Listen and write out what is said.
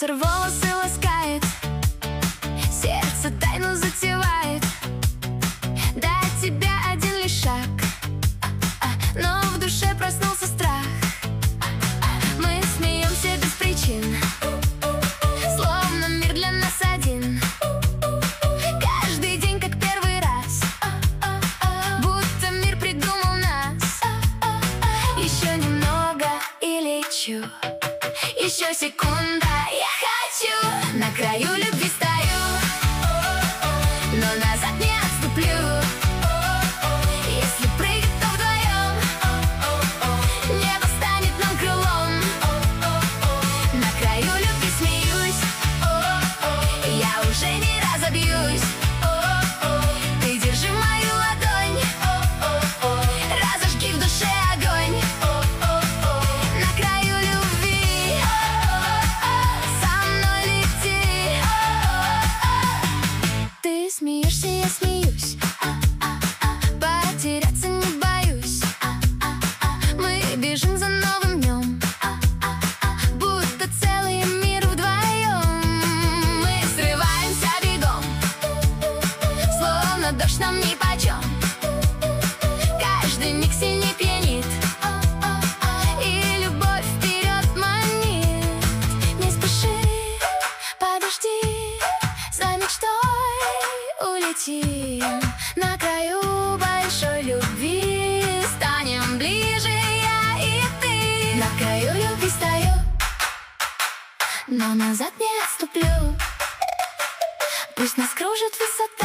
Ветер волосы ласкает, сердце тайну затевает. До тебя один лишь шаг, но в душе проснулся страх. Мы смеемся без причин, словно мир для нас один. Каждый день как первый раз, будто мир придумал нас. Еще немного и лечу, еще секунда, я хочу. На краю любви стою, но назад не отступлю. Если прыгать, то вдвоем небо станет нам крылом. На краю любви смеюсь, я уже не разобьюсь. Ты держи мою ладонь, разожги в душе огонь. На краю любви со мной лети. Ты смеешься, я смеюсь, потеряться не боюсь. Мы бежим за новым днем, будто целый мир вдвоем. Мы срываемся бегом, словно дождь нам нипочем. Каждый миг сильнее пьянит, и любовь вперед манит. Не спеши, подожди, за мечтой улетим. На краю большой любви станем ближе я и ты. На краю любви стою, но назад не отступлю. Пусть нас кружит высота,